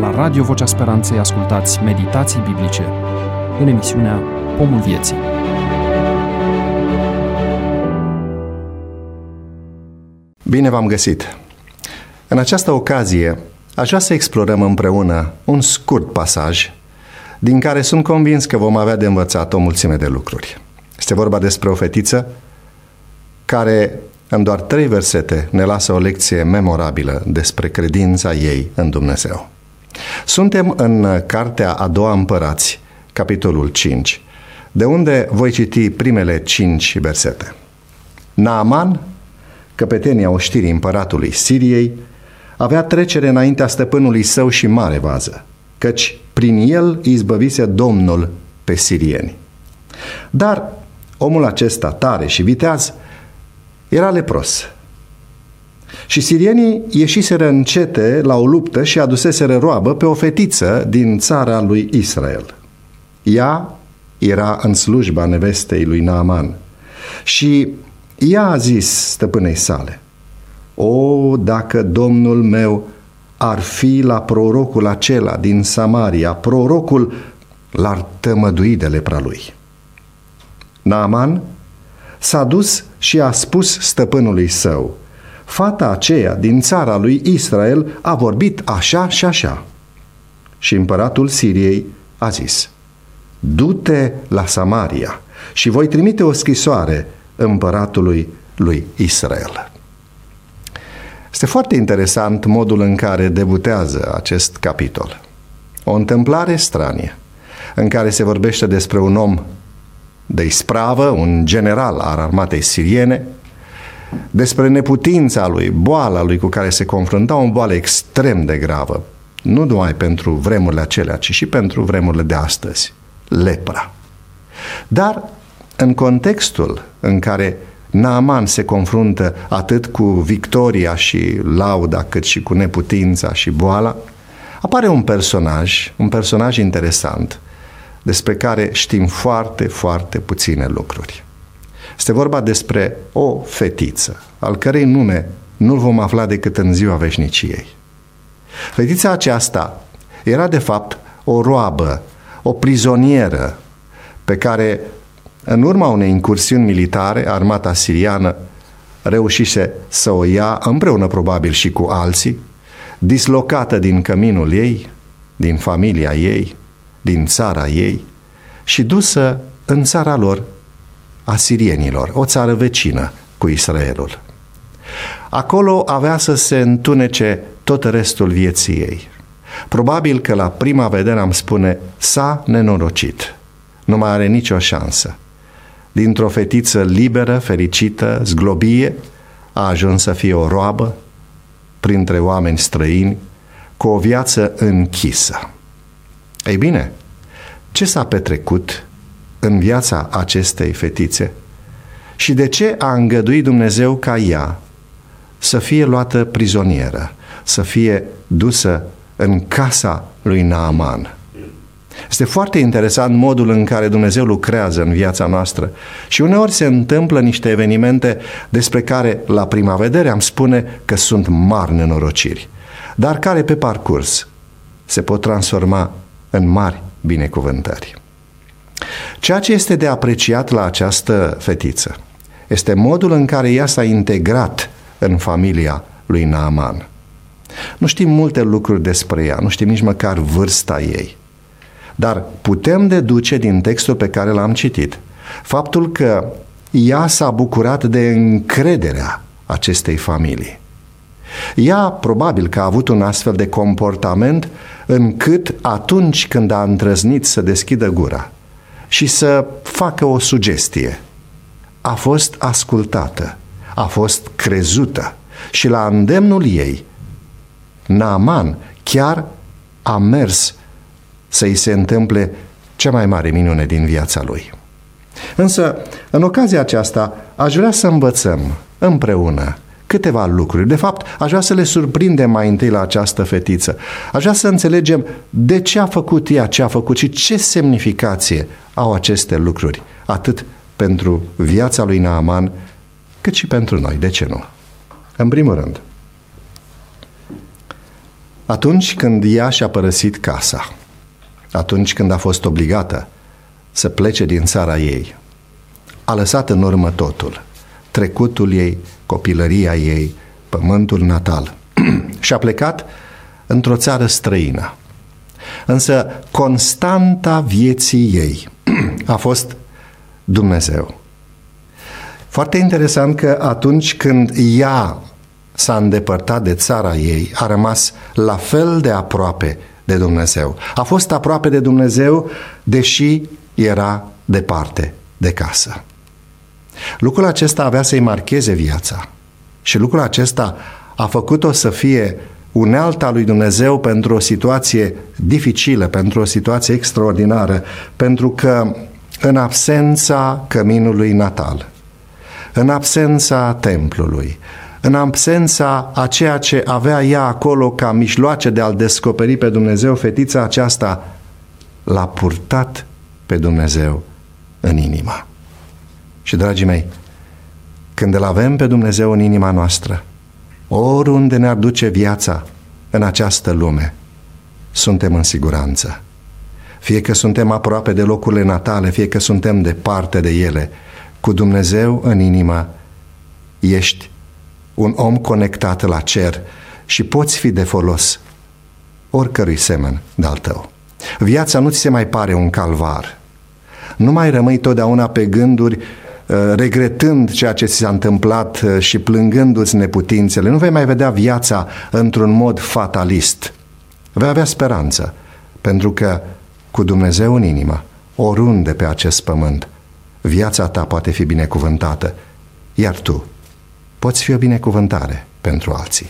La Radio Vocea Speranței ascultați meditații biblice în emisiunea Pomul Vieții. Bine v-am găsit! În această ocazie aș vrea să explorăm împreună un scurt pasaj din care sunt convins că vom avea de învățat o mulțime de lucruri. Este vorba despre o fetiță care în doar 3 versete ne lasă o lecție memorabilă despre credința ei în Dumnezeu. Suntem în Cartea a doua Împărați, capitolul 5, de unde voi citi primele 5 versete. Naaman, căpetenia oștirii împăratului Siriei, avea trecere înaintea stăpânului său și mare vază, căci prin el izbăvise Domnul pe sirieni. Dar omul acesta, tare și viteaz, era lepros. Și sirienii ieșiseră încete la o luptă și aduseseră roabă pe o fetiță din țara lui Israel. Ea era în slujba nevestei lui Naaman și ea a zis stăpânei sale: „O, dacă Domnul meu ar fi la prorocul acela din Samaria, prorocul l-ar tămădui de lepra lui.” Naaman s-a dus și a spus stăpânului său: „Fata aceea din țara lui Israel a vorbit așa și așa.” Și împăratul Siriei a zis: „Du-te la Samaria și voi trimite o scrisoare împăratului lui Israel.” Este foarte interesant modul în care debutează acest capitol. O întâmplare stranie, în care se vorbește despre un om de ispravă, un general al armatei siriene, despre neputința lui, boala lui cu care se confrunta, o boală extrem de gravă, nu numai pentru vremurile acelea, ci și pentru vremurile de astăzi, lepra. Dar în contextul în care Naaman se confruntă atât cu victoria și lauda, cât și cu neputința și boala, apare un personaj interesant, despre care știm foarte, foarte puține lucruri. Este vorba despre o fetiță, al cărei nume nu-l vom afla decât în ziua veșniciei. Fetița aceasta era de fapt o roabă, o prizonieră, pe care în urma unei incursiuni militare, armata siriană reușise să o ia, împreună probabil și cu alții, dislocată din căminul ei, din familia ei, din țara ei și dusă în țara lor, a sirienilor, o țară vecină cu Israelul. Acolo avea să se întunece tot restul vieții ei. Probabil că la prima vedere am spune: s-a nenorocit, nu mai are nicio șansă. Dintr-o fetiță liberă, fericită, zglobie, a ajuns să fie o roabă printre oameni străini, cu o viață închisă. Ei bine, ce s-a petrecut în viața acestei fetițe și de ce a îngăduit Dumnezeu ca ea să fie luată prizonieră, să fie dusă în casa lui Naaman? Este foarte interesant modul în care Dumnezeu lucrează în viața noastră și uneori se întâmplă niște evenimente despre care la prima vedere am spune că sunt mari nenorociri, dar care pe parcurs se pot transforma în mari binecuvântări. Ceea ce este de apreciat la această fetiță este modul în care ea s-a integrat în familia lui Naaman. Nu știm multe lucruri despre ea, nu știm nici măcar vârsta ei, dar putem deduce din textul pe care l-am citit faptul că ea s-a bucurat de încrederea acestei familii. Ea probabil că a avut un astfel de comportament încât atunci când a îndrăznit să deschidă gura și să facă o sugestie, a fost ascultată, a fost crezută și la îndemnul ei, Naaman chiar a mers să-i se întâmple cea mai mare minune din viața lui. Însă, în ocazia aceasta, aș vrea să învățăm împreună câteva lucruri. De fapt, aș vrea să le surprindem mai întâi la această fetiță. Aș vrea să înțelegem de ce a făcut ea ce a făcut și ce semnificație au aceste lucruri, atât pentru viața lui Naaman, cât și pentru noi. De ce nu? În primul rând, Atunci când ea și-a părăsit casa, atunci când a fost obligată să plece din țara ei, a lăsat în urmă totul, trecutul ei, copilăria ei, pământul natal și a plecat într-o țară străină. Însă constanta vieții ei a fost Dumnezeu. Foarte interesant că atunci când ea s-a îndepărtat de țara ei, a rămas la fel de aproape de Dumnezeu. A fost aproape de Dumnezeu, deși era departe de casă. Lucrul acesta avea să-i marcheze viața și lucrul acesta a făcut-o să fie unealta lui Dumnezeu pentru o situație dificilă, pentru o situație extraordinară, pentru că în absența căminului natal, în absența templului, în absența a ceea ce avea ea acolo ca mijloace de a-L descoperi pe Dumnezeu, fetița aceasta l-a purtat pe Dumnezeu în inima. Și, dragii mei, când îl avem pe Dumnezeu în inima noastră, oriunde ne-ar duce viața în această lume, suntem în siguranță. Fie că suntem aproape de locurile natale, fie că suntem departe de ele, cu Dumnezeu în inimă ești un om conectat la cer și poți fi de folos oricărui semen de-al tău. Viața nu ți se mai pare un calvar. Nu mai rămâi totdeauna pe gânduri regretând ceea ce ți s-a întâmplat și plângându-ți neputințele. Nu vei mai vedea viața într-un mod fatalist. Vei avea speranță, pentru că cu Dumnezeu în inimă, oriunde pe acest pământ, viața ta poate fi binecuvântată, iar tu poți fi o binecuvântare pentru alții.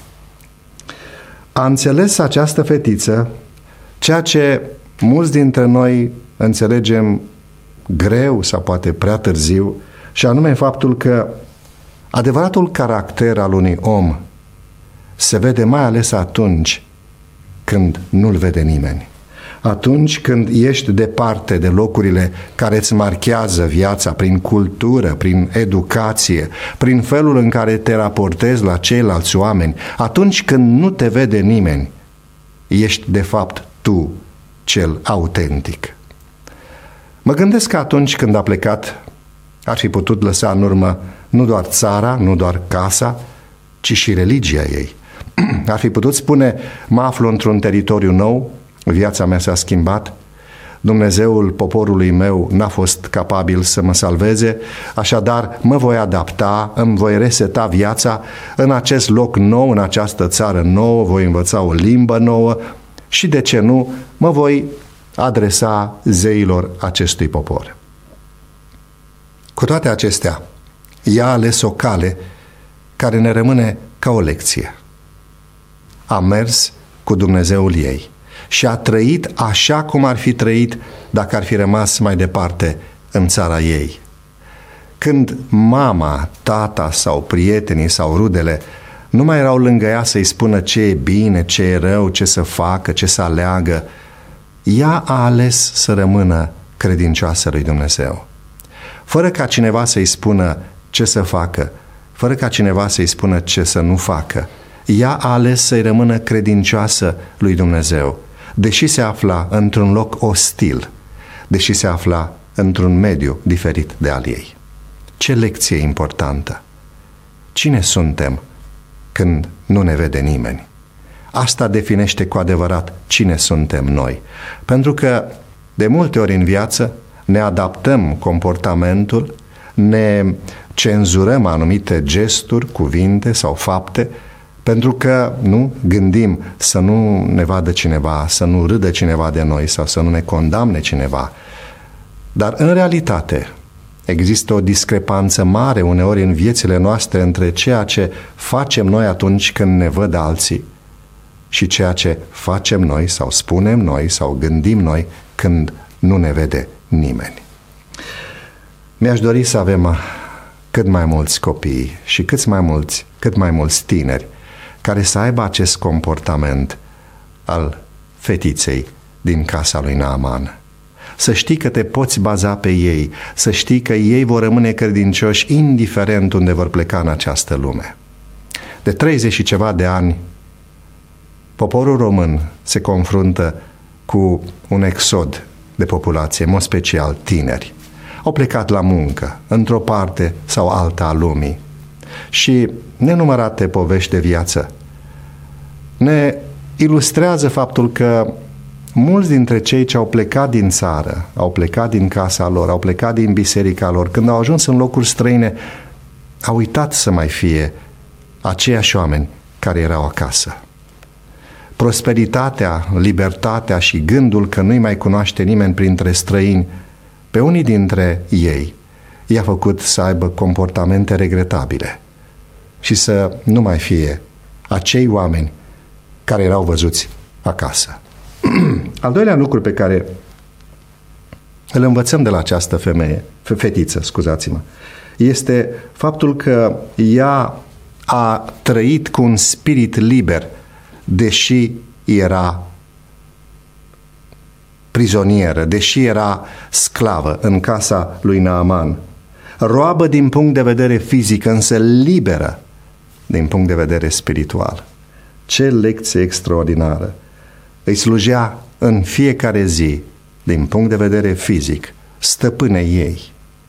A înțeles această fetiță ceea ce mulți dintre noi înțelegem greu sau poate prea târziu, și anume faptul că adevăratul caracter al unui om se vede mai ales atunci când nu-l vede nimeni. Atunci când ești departe de locurile care îți marchează viața prin cultură, prin educație, prin felul în care te raportezi la ceilalți oameni, atunci când nu te vede nimeni, ești de fapt tu cel autentic. Mă gândesc că atunci când a plecat, ar fi putut lăsa în urmă nu doar țara, nu doar casa, ci și religia ei. Ar fi putut spune: mă aflu într-un teritoriu nou, viața mea s-a schimbat, Dumnezeul poporului meu n-a fost capabil să mă salveze, așadar mă voi adapta, îmi voi reseta viața în acest loc nou, în această țară nouă, voi învăța o limbă nouă și, de ce nu, mă voi adresa zeilor acestui popor. Cu toate acestea, ea a ales o cale care ne rămâne ca o lecție. A mers cu Dumnezeul ei și a trăit așa cum ar fi trăit dacă ar fi rămas mai departe în țara ei. Când mama, tata sau prietenii sau rudele nu mai erau lângă ea să-i spună ce e bine, ce e rău, ce să facă, ce să aleagă, ea a ales să rămână credincioasă lui Dumnezeu. Fără ca cineva să-i spună ce să facă, fără ca cineva să-i spună ce să nu facă, ea a ales să-i rămână credincioasă lui Dumnezeu, deși se afla într-un loc ostil, deși se afla într-un mediu diferit de al ei. Ce lecție importantă! Cine suntem când nu ne vede nimeni? Asta definește cu adevărat cine suntem noi. Pentru că de multe ori în viață ne adaptăm comportamentul, ne cenzurăm anumite gesturi, cuvinte sau fapte, pentru că nu gândim să nu ne vadă cineva, să nu râdă cineva de noi sau să nu ne condamne cineva. Dar în realitate există o discrepanță mare uneori în viețile noastre între ceea ce facem noi atunci când ne văd alții și ceea ce facem noi sau spunem noi sau gândim noi când nu ne vede nimeni. Mi-aș dori să avem cât mai mulți copii și cât mai mulți tineri care să aibă acest comportament al fetiței din casa lui Naaman. Să știi că te poți baza pe ei, să știi că ei vor rămâne credincioși indiferent unde vor pleca în această lume. De 30 și ceva de ani Poporul român se confruntă cu un exod de populație, în mod special tineri. Au plecat la muncă, într-o parte sau alta a lumii. Și nenumărate povești de viață ne ilustrează faptul că mulți dintre cei ce au plecat din țară, au plecat din casa lor, au plecat din biserica lor, când au ajuns în locuri străine, au uitat să mai fie aceiași oameni care erau acasă. Prosperitatea, libertatea și gândul că nu-i mai cunoaște nimeni printre străini, pe unii dintre ei i-a făcut să aibă comportamente regretabile și să nu mai fie acei oameni care erau văzuți acasă. Al doilea lucru pe care îl învățăm de la această fetiță, este faptul că ea a trăit cu un spirit liber, deși era prizonieră, deși era sclavă în casa lui Naaman. Roabă din punct de vedere fizic, însă liberă din punct de vedere spiritual. Ce lecție extraordinară! Îi slujea în fiecare zi, din punct de vedere fizic, stăpânei ei.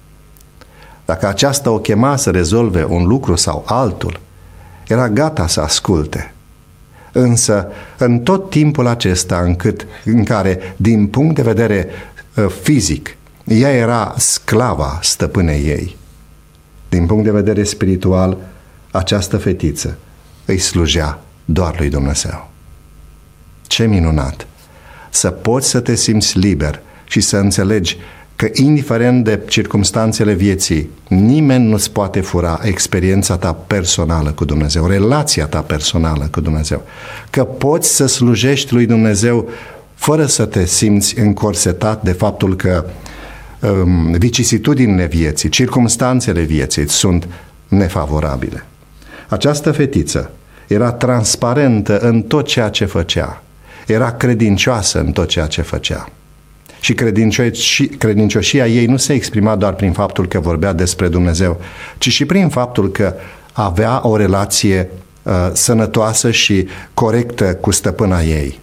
Dacă aceasta o chema să rezolve un lucru sau altul, era gata să asculte. Însă, în tot timpul acesta în care, din punct de vedere fizic, ea era sclava stăpânei ei, din punct de vedere spiritual, această fetiță îi slujea doar lui Dumnezeu. Ce minunat! Să poți să te simți liber și să înțelegi că, indiferent de circumstanțele vieții, nimeni nu-ți poate fura experiența ta personală cu Dumnezeu, relația ta personală cu Dumnezeu. Că poți să slujești lui Dumnezeu fără să te simți încorsetat de faptul că vicisitudinile vieții, circumstanțele vieții sunt nefavorabile. Această fetiță era transparentă în tot ceea ce făcea. Era credincioasă în tot ceea ce făcea. Și credincioșia ei nu se exprima doar prin faptul că vorbea despre Dumnezeu, ci și prin faptul că avea o relație sănătoasă și corectă cu stăpâna ei.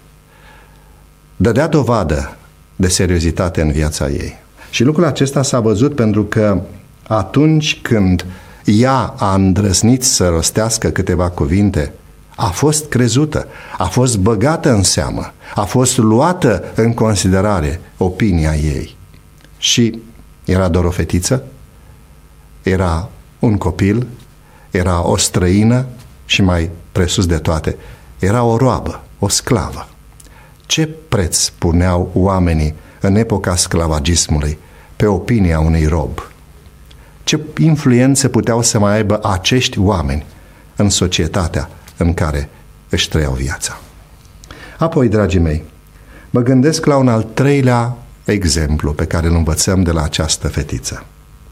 Dădea dovadă de seriozitate în viața ei. Și lucrul acesta s-a văzut pentru că atunci când ea a îndrăznit să rostească câteva cuvinte, a fost crezută, a fost băgată în seamă, a fost luată în considerare opinia ei. Și era doar o fetiță, era un copil, era o străină și, mai presus de toate, era o roabă, o sclavă. Ce preț puneau oamenii în epoca sclavagismului pe opinia unui rob? Ce influență puteau să mai aibă acești oameni în societatea în care își trăiau viața? Apoi, dragii mei, mă gândesc la un al treilea exemplu pe care îl învățăm de la această fetiță.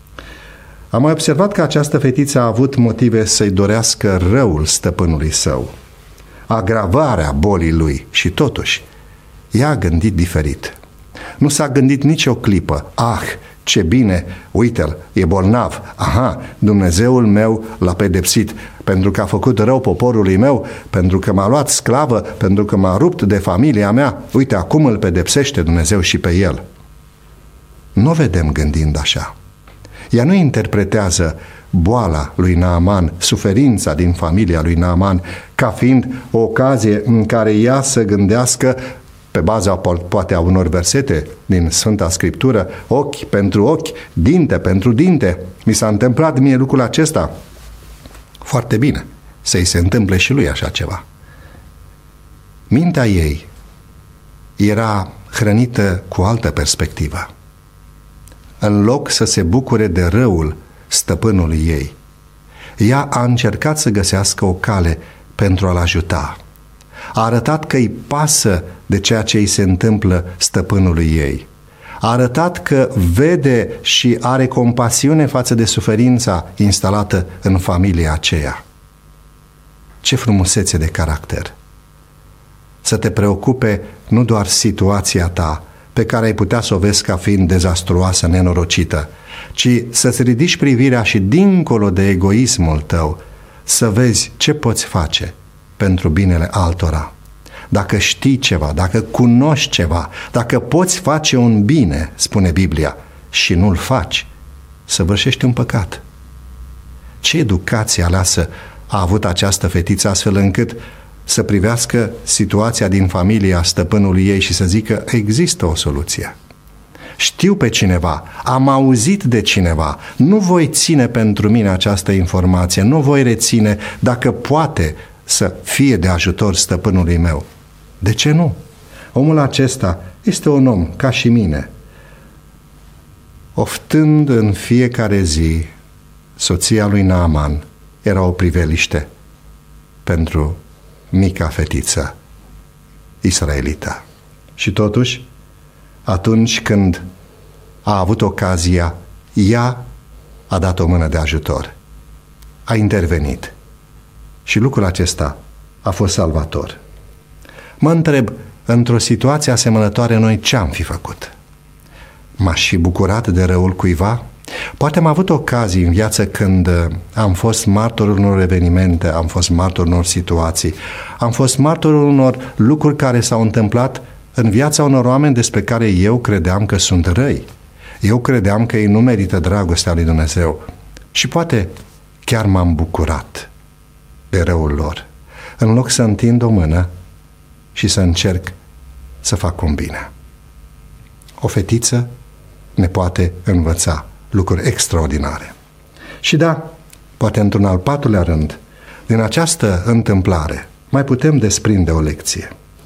Am mai observat că această fetiță a avut motive să-i dorească răul stăpânului său, agravarea bolii lui, și totuși ea a gândit diferit. Nu s-a gândit nicio clipă: ce bine, uite-l, e bolnav, Dumnezeul meu l-a pedepsit pentru că a făcut rău poporului meu, pentru că m-a luat sclavă, pentru că m-a rupt de familia mea, uite, acum îl pedepsește Dumnezeu și pe el. Nu o vedem gândind așa. Ea nu interpretează boala lui Naaman, suferința din familia lui Naaman, ca fiind o ocazie în care ea să gândească, pe baza poate a unor versete din Sfânta Scriptură, ochi pentru ochi, dinte pentru dinte. Mi s-a întâmplat mie lucrul acesta. Foarte bine, să-i se întâmple și lui așa ceva. Mintea ei era hrănită cu altă perspectivă. În loc să se bucure de răul stăpânului ei, ea a încercat să găsească o cale pentru a-l ajuta. A arătat că îi pasă de ceea ce îi se întâmplă stăpânului ei. A arătat că vede și are compasiune față de suferința instalată în familia aceea. Ce frumusețe de caracter! Să te preocupe nu doar situația ta, pe care ai putea să o vezi ca fiind dezastruoasă, nenorocită, ci să-ți ridici privirea și dincolo de egoismul tău, să vezi ce poți face pentru binele altora. dacă știi ceva, dacă cunoști ceva, dacă poți face un bine, spune Biblia, și nu-l faci, săvârșești un păcat. Ce educație aleasă a avut această fetiță astfel încât să privească situația din familia stăpânului ei și să zică, există o soluție. Știu pe cineva, am auzit de cineva, nu voi ține pentru mine această informație, nu voi reține dacă poate să fie de ajutor stăpânului meu. De ce nu? Omul acesta este un om ca și mine, oftând în fiecare zi. Soția lui Naaman era o priveliște pentru mica fetiță israelită. Și totuși, atunci când a avut ocazia, ea a dat o mână de ajutor. A intervenit. Și lucrul acesta a fost salvator. Mă întreb, într-o situație asemănătoare, noi ce am fi făcut? M-aș fi bucurat de răul cuiva? Poate am avut ocazii în viață când am fost martorul unor evenimente, am fost martorul unor situații, am fost martorul unor lucruri care s-au întâmplat în viața unor oameni despre care eu credeam că sunt răi. Eu credeam că ei nu merită dragostea lui Dumnezeu. Și poate chiar m-am bucurat de răul lor, în loc să întind o mână și să încerc să fac un bine. O fetiță ne poate învăța lucruri extraordinare. Și da, poate într-un al patrulea rând, din această întâmplare mai putem desprinde o lecție.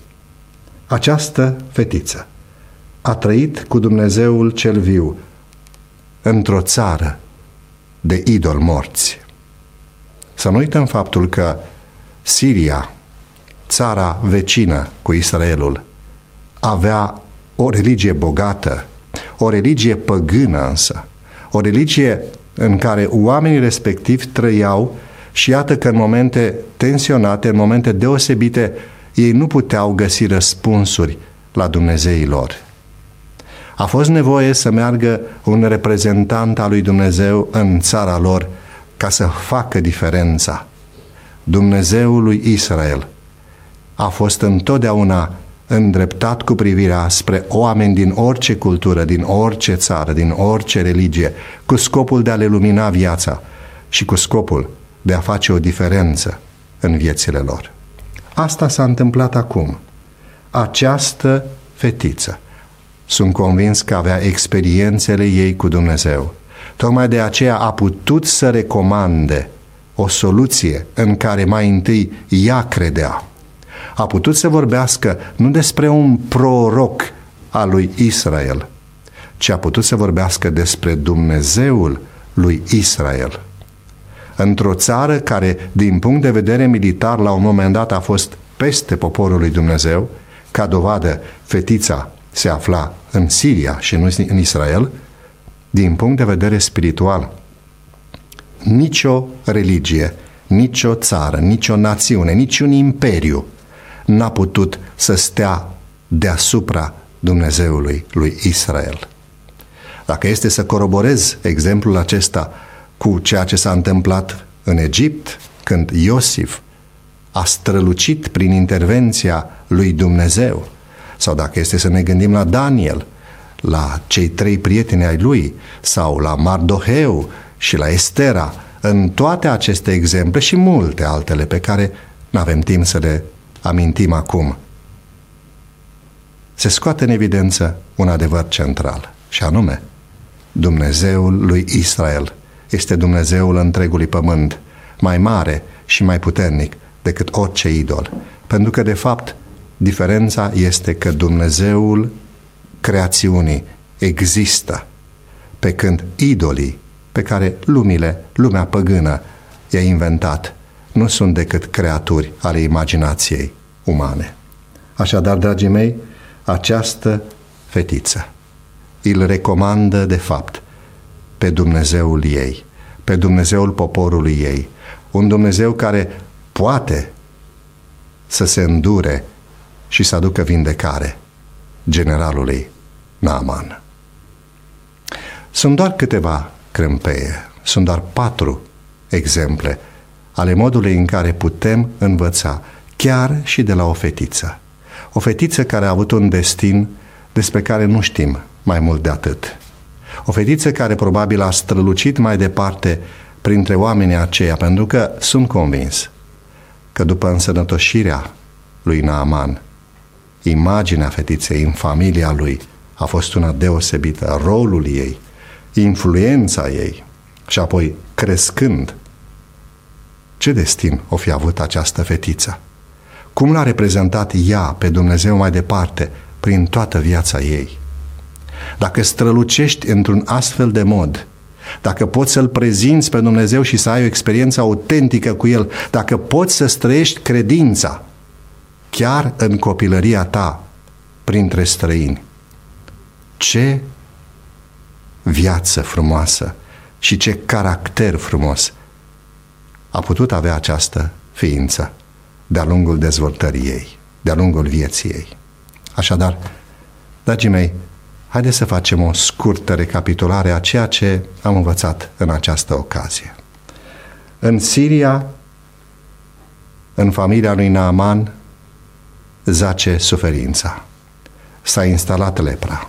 Această fetiță a trăit cu Dumnezeul cel viu într-o țară de idoli morți. Să nu uităm faptul că Siria, țara vecină cu Israelul, avea o religie bogată, o religie păgână însă, o religie în care oamenii respectivi trăiau și iată că în momente tensionate, în momente deosebite, ei nu puteau găsi răspunsuri la Dumnezeii lor. A fost nevoie să meargă un reprezentant al lui Dumnezeu în țara lor ca să facă diferența. Dumnezeul lui Israel a fost întotdeauna îndreptat cu privirea spre oameni din orice cultură, din orice țară, din orice religie, cu scopul de a le lumina viața și cu scopul de a face o diferență în viețile lor. Asta s-a întâmplat acum. Această fetiță, sunt convins că avea experiențele ei cu Dumnezeu. Tocmai de aceea a putut să recomande o soluție în care mai întâi ea credea. A putut să vorbească nu despre un proroc al lui Israel, ci a putut să vorbească despre Dumnezeul lui Israel. Într-o țară care, din punct de vedere militar, la un moment dat a fost peste poporul lui Dumnezeu, ca dovadă, fetița se afla în Siria și nu în Israel, din punct de vedere spiritual, nicio religie, nicio țară, nicio națiune, niciun imperiu n-a putut să stea deasupra Dumnezeului lui Israel. Dacă este să coroborez exemplul acesta cu ceea ce s-a întâmplat în Egipt, când Iosif a strălucit prin intervenția lui Dumnezeu, sau dacă este să ne gândim la Daniel, la cei 3 prieteni ai lui, sau la Mardoheu și la Estera, în toate aceste exemple și multe altele pe care nu avem timp să le amintim acum, se scoate în evidență un adevăr central, și anume, Dumnezeul lui Israel este Dumnezeul întregului pământ, mai mare și mai puternic decât orice idol. Pentru că, de fapt, diferența este că Dumnezeul creațiunii există, pe când idolii pe care lumea păgână i-a inventat nu sunt decât creaturi ale imaginației umane. Așadar, dragii mei, această fetiță îl recomandă, de fapt, pe Dumnezeul ei, pe Dumnezeul poporului ei, un Dumnezeu care poate să se îndure și să aducă vindecare generalului Naaman. Sunt doar câteva crâmpeie, sunt doar 4 exemple ale modului în care putem învăța chiar și de la o fetiță O fetiță care a avut un destin despre care nu știm mai mult de atât. O fetiță care probabil a strălucit mai departe printre oamenii aceia, pentru că sunt convins că după însănătoșirea lui Naaman, imaginea fetiței în familia lui a fost una deosebită, rolul ei, influența ei și apoi crescând. Ce destin o fi avut această fetiță? Cum l-a reprezentat ea pe Dumnezeu mai departe prin toată viața ei? Dacă strălucești într-un astfel de mod, dacă poți să-L prezinți pe Dumnezeu și să ai o experiență autentică cu El, dacă poți să străiești credința chiar în copilăria ta printre străini, ce viață frumoasă și ce caracter frumos a putut avea această ființă de-a lungul dezvoltării ei, de-a lungul vieții ei. Așadar, dragii mei, haideți să facem o scurtă recapitulare a ceea ce am învățat în această ocazie. În Siria, în familia lui Naaman, zace suferința. S-a instalat lepra.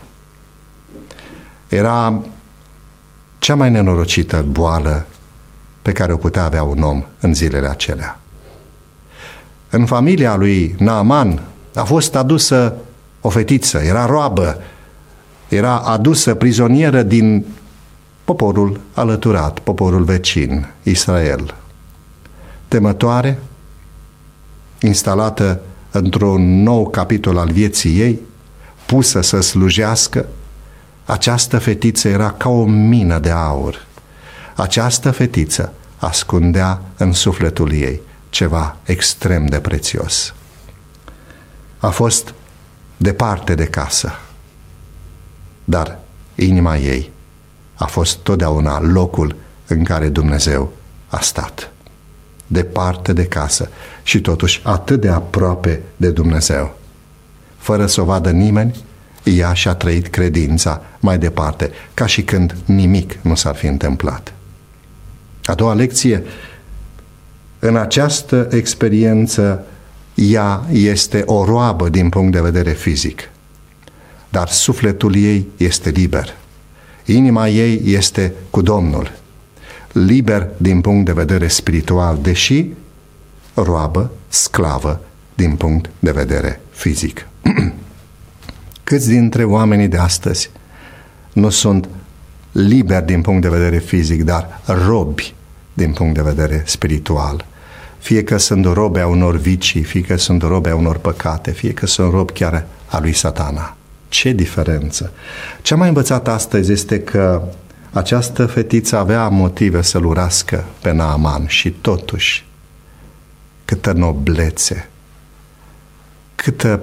Era cea mai nenorocită boală pe care o putea avea un om în zilele acelea. În familia lui Naaman a fost adusă o fetiță, era roabă, era adusă prizonieră din poporul alăturat, poporul vecin, Israel. Temătoare, instalată într-un nou capitol al vieții ei, pusă să slujească, această fetiță era ca o mină de aur. Această fetiță ascundea în sufletul ei ceva extrem de prețios. A fost departe de casă, dar inima ei a fost totdeauna locul în care Dumnezeu a stat. Departe de casă și totuși atât de aproape de Dumnezeu. Fără să o vadă nimeni, ea și-a trăit credința mai departe, ca și când nimic nu s-ar fi întâmplat. A doua lecție: în această experiență, ea este o roabă din punct de vedere fizic, dar sufletul ei este liber. Inima ei este cu Domnul, liber din punct de vedere spiritual, deși roabă, sclavă din punct de vedere fizic. Câți dintre oamenii de astăzi nu sunt liberi din punct de vedere fizic, dar robi din punct de vedere spiritual? Fie că sunt robe a unor vicii, fie că sunt robe a unor păcate, fie că sunt robi chiar a lui Satana. Ce diferență! Ce am mai învățat astăzi este că această fetiță avea motive să-l urască pe Naaman și totuși câtă noblețe, câtă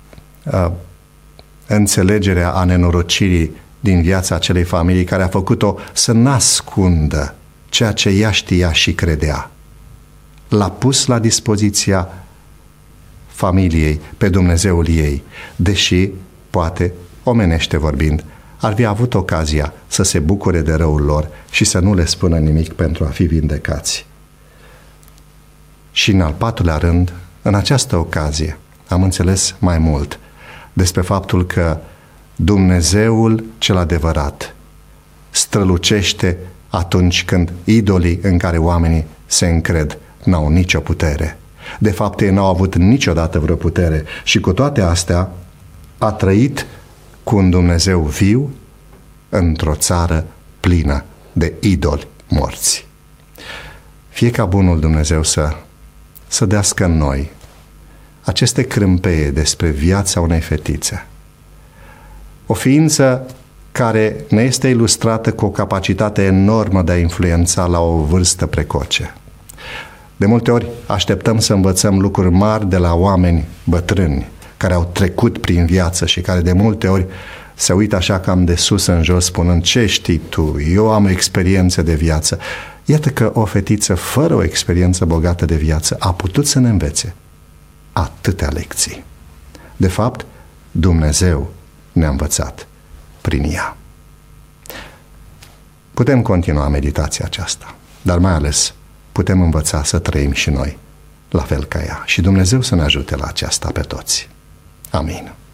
înțelegerea a nenorocirii din viața acelei familii care a făcut-o să n-ascundă ceea ce ea știa și credea. L-a pus la dispoziția familiei pe Dumnezeul ei, deși, poate, omenește vorbind, ar fi avut ocazia să se bucure de răul lor și să nu le spună nimic pentru a fi vindecați. Și în al patrulea rând, în această ocazie, am înțeles mai mult despre faptul că Dumnezeul cel adevărat strălucește atunci când idolii în care oamenii se încred n-au nicio putere. De fapt, ei n-au avut niciodată vreo putere și cu toate astea a trăit cu un Dumnezeu viu într-o țară plină de idoli morți. Fie ca bunul Dumnezeu să dească în noi aceste crâmpeie despre viața unei fetițe. O ființă care ne este ilustrată cu o capacitate enormă de a influența la o vârstă precoce. De multe ori așteptăm să învățăm lucruri mari de la oameni bătrâni care au trecut prin viață și care de multe ori se uită așa cam de sus în jos spunând: ce știi tu? Eu am experiențe de viață. Iată că o fetiță fără o experiență bogată de viață a putut să ne învețe atâtea lecții. De fapt, Dumnezeu ne-a învățat prin ea. Putem continua meditația aceasta, dar mai ales putem învăța să trăim și noi la fel ca ea. Și Dumnezeu să ne ajute la aceasta pe toți. Amin.